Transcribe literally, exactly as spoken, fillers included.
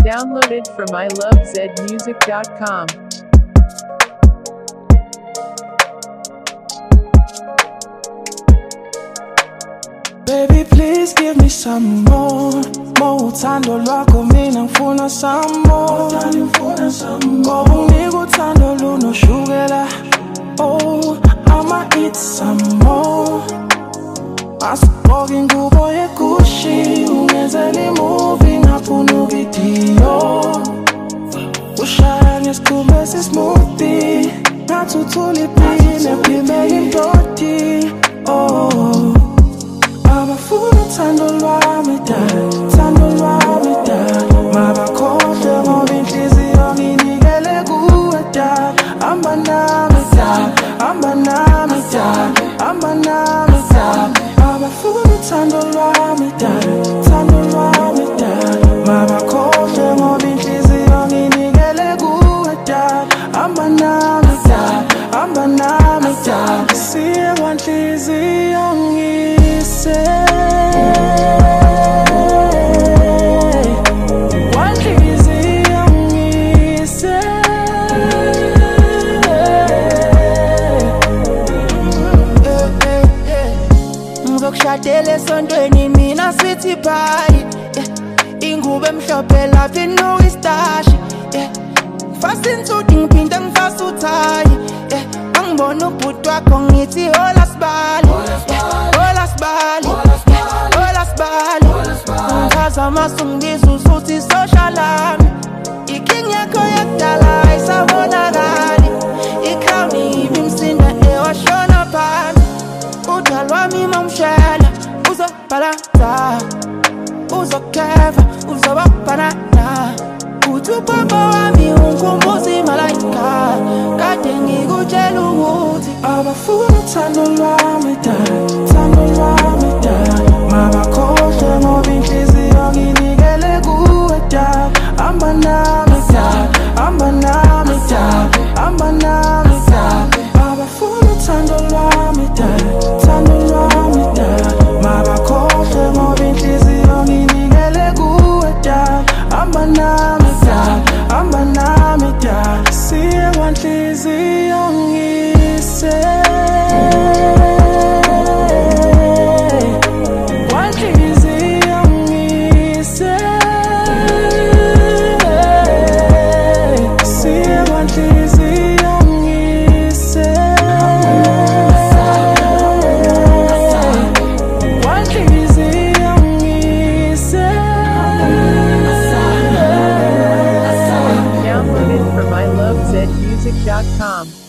Downloaded from I love zed music dot com. Baby, please give me some more. More uthando lwakho mina ngifuna some more. Ngoba unginika uthando lunoshukela. Oh, I'ma eat some more. Asugqoka ingubo yeGucci, ungenzela imovie ngafuna uvidiyo. Ushaya ngesithumbe esismoothie, ngathuthula iphini ephimela indoti. Oh, abafuna uthando lwami dad, uthando lwami dad. Mabakhohlwe ngoba inhliziyo nginikele kuwe dad. Hamba nami dad, hamba nami dad, hamba nami dad. Abafuna uthando lwami dad, uthando lwami dad. Mabakhohlwe ngoba inhliziyo nginikele kuwe dad. Hamba nami dad, hamba nami dad. Siye kwanhliziyo ngise. Ngizokushadela esontweni mina sithi party, yeah. Ingubo emhlophe lapha ino istashi, yeah. Ngifasa insuti ngiphinde ngifasa uthayi, yeah. Angibona ubhuti wakho ngithi hola sibali, hola sibali, hola sibali. Ngichaza amasu ngibiza usuthi socialami. Iking yakho yakudala ayisabonakali, i-crown ibi msinda ewashona phansi. Udala wami mawumshela uzobhalansa, uzokeva, uzobaphanana. Uthi upapa wami ungikhumbuza imalayika, kade ngikutshela ukuthi abafuna uthando lwami dad, uthando lwami dad. Mabakhohlwe ngoba inhliziyo nginikele kuwe dad. Hamba nami dad, hamba nami dad, hamba nami dad. Abafuna uthando lwami dad, uthando lwami dad. Mabakhohlwe ngoba inhliziyo nginikele kuwe dad. Hamba nami dad, hamba nami dad. Siye kwanhliziyo ngise. Kwanhliziyo ngise. Siye kwanhliziyo ngise. Kwanhliziyo ngise. Downloaded from I love zed music dot com.